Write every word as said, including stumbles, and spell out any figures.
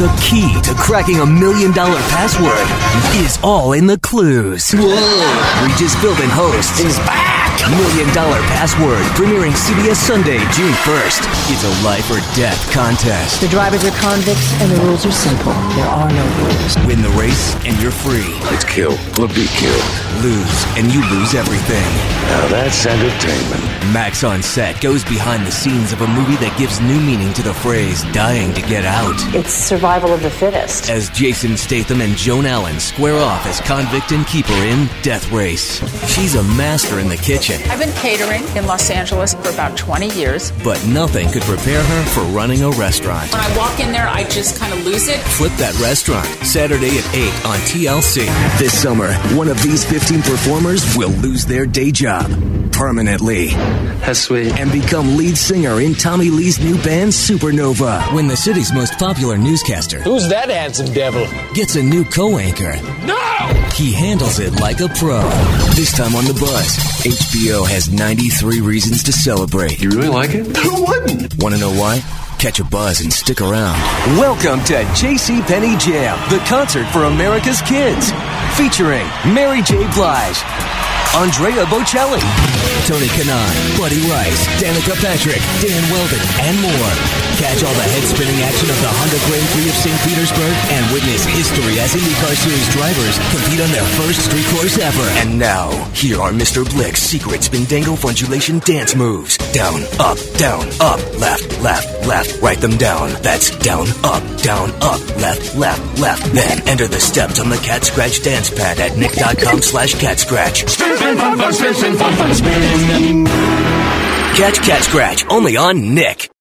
The key to cracking a million dollar password is all in the clues. Whoa! Regis Philbin hosts is back. Million Dollar Password, premiering C B S Sunday, June first. It's a life or death contest. The drivers are convicts, and the rules are simple. There are no rules. Win the race, and you're free. Let's kill or be killed. Lose, and you lose everything. Now that's entertainment. Max on Set goes behind the scenes of a movie that gives new meaning to the phrase dying to get out. It's survival of the fittest. As Jason Statham and Joan Allen square off as convict and keeper in Death Race. She's a master in the kitchen. I've been catering in Los Angeles for about twenty years. But nothing could prepare her for running a restaurant. When I walk in there, I just kind of lose it. Flip That Restaurant, Saturday at eight on T L C. This summer, one of these fifteen performers will lose their day job permanently. That's sweet. And become lead singer in Tommy Lee's new band, Supernova. When the city's most popular newscaster... Who's that handsome devil? ...gets a new co-anchor. No! He handles it like a pro. This time on The Buzz, H B O has ninety-three reasons to celebrate. You really like it? Who wouldn't? Want to know why? Catch a buzz and stick around. Welcome to JCPenney Jam, the concert for America's kids. Featuring Mary J. Blige, Andrea Bocelli, Tony Kanaan, Buddy Rice, Danica Patrick, Dan Weldon, and more. Catch all the head-spinning action of the Honda Grand Prix of Saint Petersburg and witness history as IndyCar Series drivers compete on their first street course ever. And now, here are Mister Blick's secret spin-dangle fundulation dance moves. Down, up, down, up, left, left, left. Write them down. That's down, up, down, up, left, left, left. Then enter the steps on the Cat Scratch dance pad at nick.com slash cat scratch. Catch Cat Scratch only on Nick.